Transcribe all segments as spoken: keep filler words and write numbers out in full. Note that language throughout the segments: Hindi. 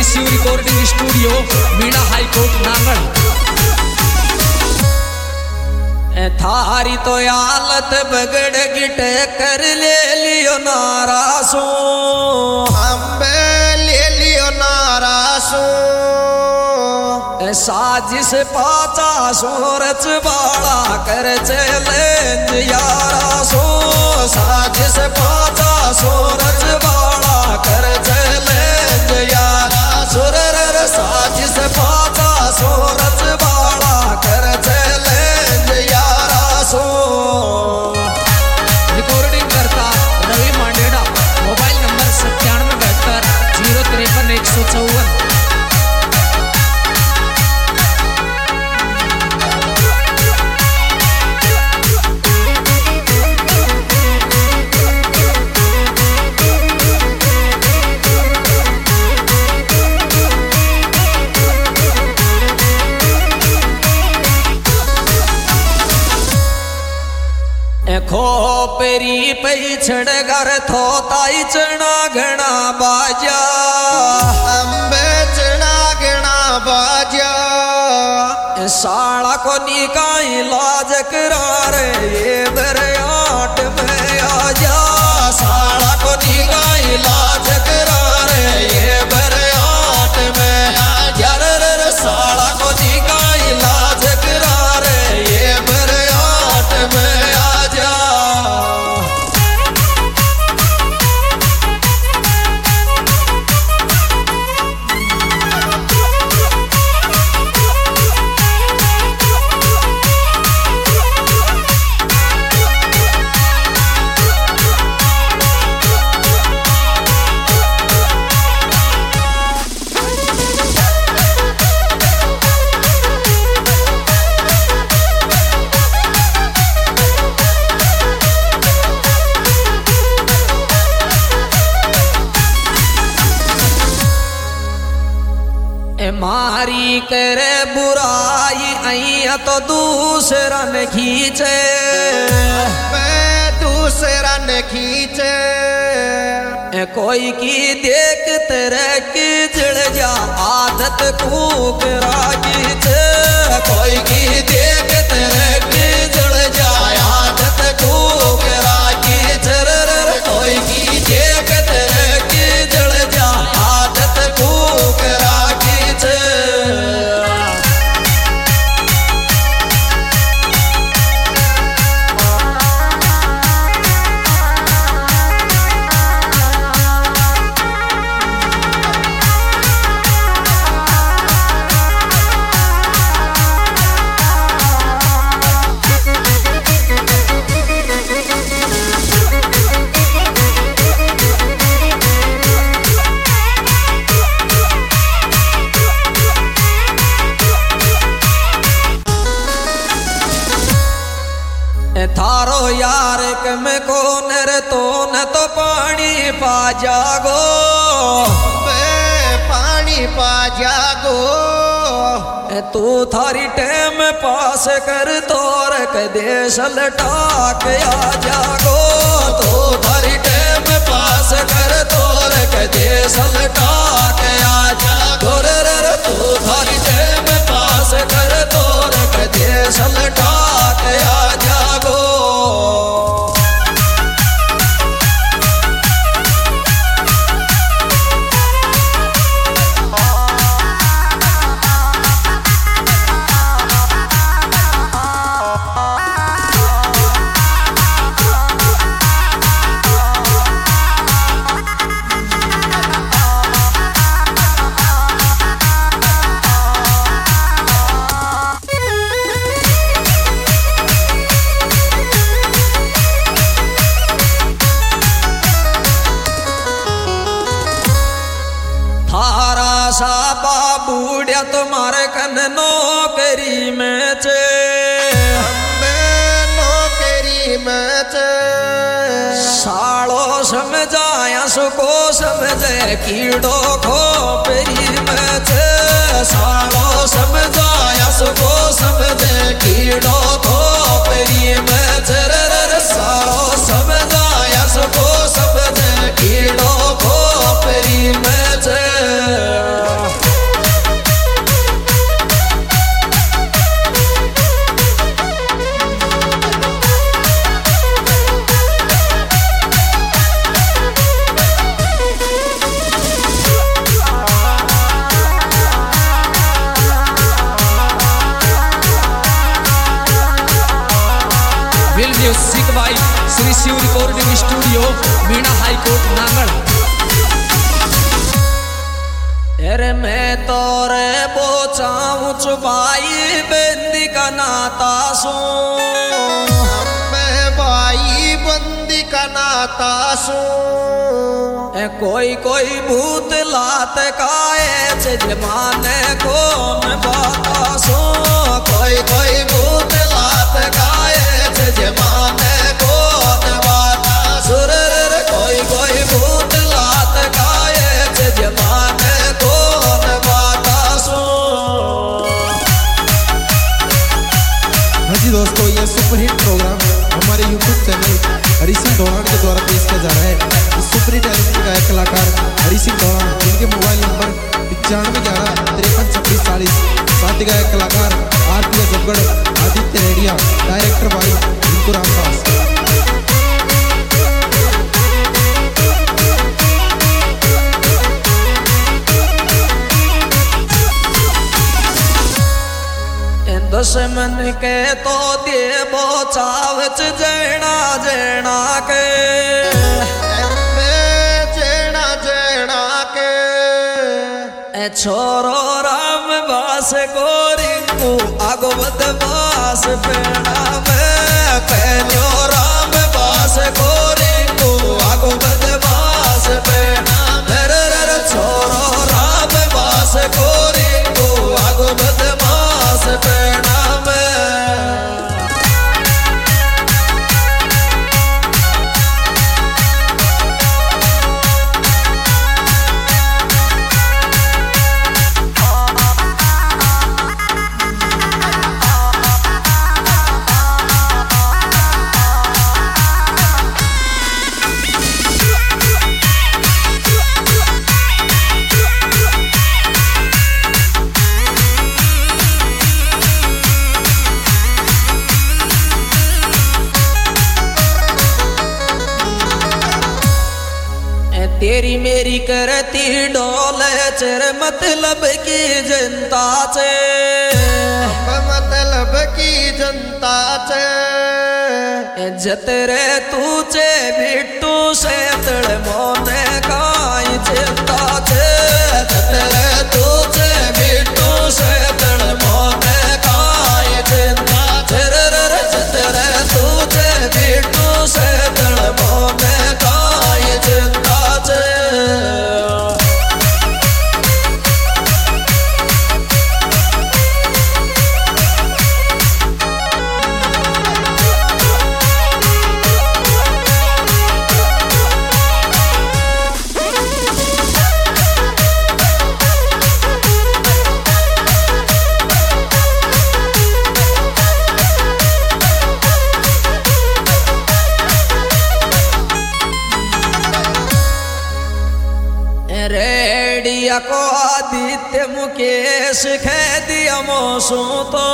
Shiv recording studio Meena high court Nangal. थारी तो हालत बगड़ गिट कर ले लियो नारासो, अम्बे ले लियो नारासो। साजिश पाचा सोरच बाड़ा कर चले यारा सो, साजिश पाचा सोरच बाड़ा कर चले यारा सुर, साजिश पाचा सोरच बाड़ा कर चले यारा सो। रिकॉर्डिंग करता रवि मांडेड़ा, मोबाइल नंबर सत्तानवे बहत्तर जीरो तिरपन एक सौ चौवन। खोपरी पई छड़गर थोताई चना घना बाजा, अम्बे चना घना बाजा। साला को निकाई लाज करार ये दरियाट में आजा, साला को निकाई लाज करार ये दरियाट में आजा, साला को निकाई लाज करार ये दरियाट में आजा। मारी करे बुराई अइया तो दूसरा न खींचे, मैं दूसरा न खींचे। कोई की देख तेरे की जड़ जा आदत खूब राखीचे, कोई की देख तेरे की जड़ जा आदत खूब राखीचे, कोई की देख तेरे की जड़ जा आदत खूब राखीचे। थारो यार कम को नर तो न तो पानी पा जागो, पानी पा जागो। तू थारी टेम पास कर तोर देश लटा के आ जागो, तू थारी टेम पास कर तोर देश लटा के आ जागो, तू थारी टेम पास कर तोर देश लटा के आ जागो। साबा बूढ़िया तुम्हारे कन नौकरी में चे, मैं नौकरी में चे। सालो समझाया सुको समझे कीड़ो खोपरी में चे, सालो समझाया सुको समझे कीड़ो खोपरी में चे, सालो समझाया सुको समझे कीड़ो खोपरी में चे। सिख भाई Shri Shiv recording studio Meena high court Nangal. अरे मैं तोरे बोचाऊं चुपाई बंदी का नाता सू, मैं भाई बंदी का नाता सू। कोई कोई भूत लात काए जमाने को मैं बाता सो, कोई कोई भूत लात काए जमाने को मैं बाता सुर। कोई कोई भूत लात काए जमाने को मैं बाता सो। हाँ जी दोस्तों, ये सुपरहिट प्रोग्राम हमारे यूट्यूब चैनल हरि सिंह धौलान के द्वारा पेश किया जा रहा है। इस सुपरहिट टैलेंटेड गायक कलाकार हरि सिंह धौलान, जिनके मोबाइल नंबर पचानवे ग्यारह तिरपन छब्बीस चालीस, साथ ही गायक कलाकार आरती अजबगढ़, आदित्य रेडिया, डायरेक्टर भाई रिंकू रामदास। दुश्मन के तो दे बोचावच जैना जैना के, जेना जेना के छोरो राम बास को रिंकू आगो बदमाश पेड़ा में, पहलो राम बास को रिंकू आगो बदमाश पेड़ा में। छोरो राम बास को रिंकू आगो बदमाश पेड़ा में। तेरी मेरी करती डोल चर मतलब की जनता से, मतलब की जनता से जतरे तूचे बिट्टू से तड़ मोने काई चिंता से, जतरे तूचे बिट्टू से तड़ मोने काई चिंता से, जतरे तूचे बिट्टू से तड़ मोने काई चिंता से। रेडिया को आदित्य मुकेश खे दिया मोसू तो,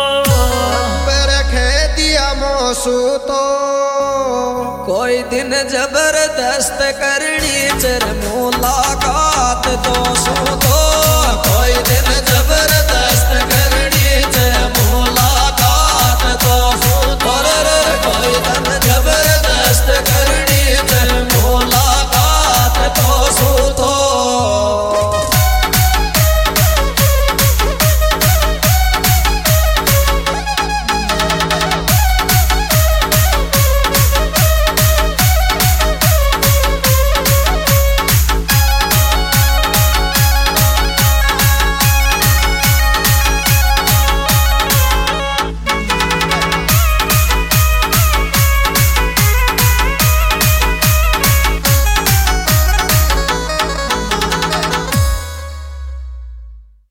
रखे दिया मोसू तो कोई दिन जबरदस्त करनी चर मुलाकात तो सू तो।